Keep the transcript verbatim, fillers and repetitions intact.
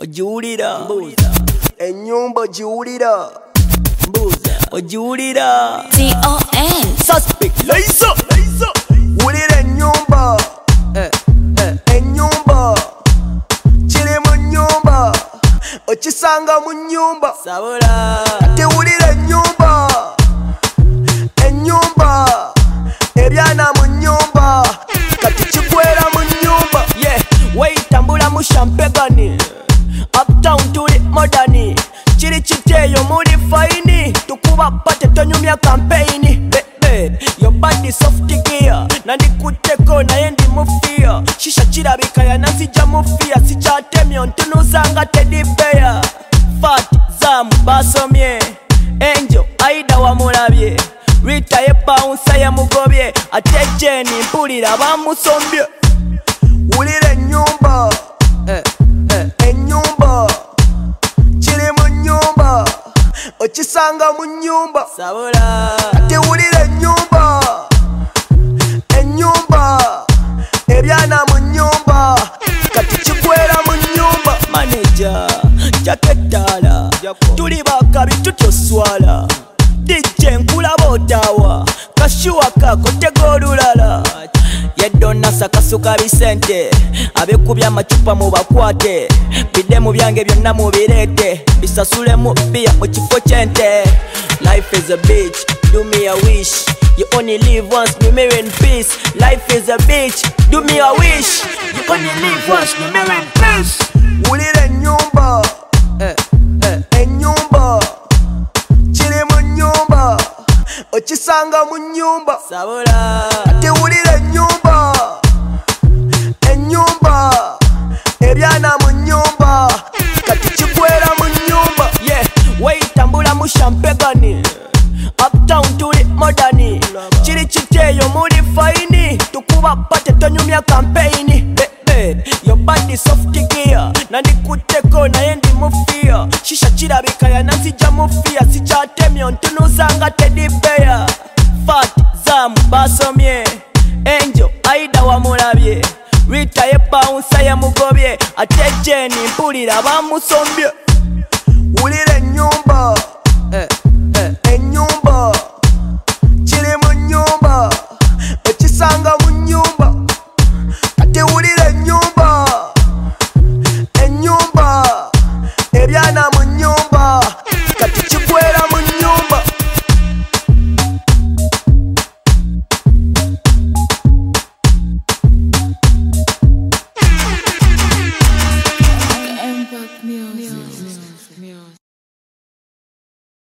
Ojiwulira mbuuza ennyumba ojiwulira mbuuza ojiwulira T O N Suspect Laizo wulira ennyumba eh, eh. ennyumba kiri mu nnyumba okisanga mu nnyumba sabula tewulira ennyumba ennyumba ebyana mu nnyumba kati kigwera mu nnyumba yeah. Weitambula mu champegani Uptown tuli modani Chiri chiteyo muri faini Tukuba pate tonyumya campaigni Bebe, your body soft gear Nandi kuteko na yendi mufia Shisha chirabika ya nazija mufia Sicha temyo ntunuzanga teddy bear Fat, zamu, basomye Angel, aida wa mulabye Rita ye bounce ya mugobye Ate Jenny, mpulira bamusombye Wulira ennyumba eh, eh. ennyumba kiri mu nnyumba okisanga mu nnyumba sabula tewulira ennyumba ennyumba ebyana mu nnyumba kati kigwera mu nnyumba maneja jaketala tuli bakabi tutoswala dijje nkulaba otawa kashuwa kako tega olulala yedonna sakasuka bisente abekubya amacupa mu bakwate bidde mu byange byonna mubireete bisasulemu bia mu kifo kyente life is a bitch do me a wish you only live once me marry in peace life is a bitch do me a wish you only live once me marry in peace wulira ennyumba eh, eh. ennyumba kiri mu nnyumba okisanga mu nnyumba sabula tewulira ennyumba ennyumba ebyana mu nnyumba kati kigwera mu nnyumba yeah. Weitambula mu champegani Uptown tuli modani Chiri chiteyo muri faini Tukuba pate tonyumya campaigni Bebe, your body soft gear Nandi kuteko na yendi mufia Shisha chirabika ya nazija mufia Sicha temyo ntunuzanga teddy bear Fat, zamu, basomye Angel, aida wa mulabye Rita ye bounce ya mugobye Ate Jenny, mpulira bamusombye wulira ennyumba eh, eh. ennyumba kiri mu nnyumba okisanga mu nnyumba tewulira ennyumba ennyumba ebyana mu nnyumba kati kigwera mu nnyumba Impact Music.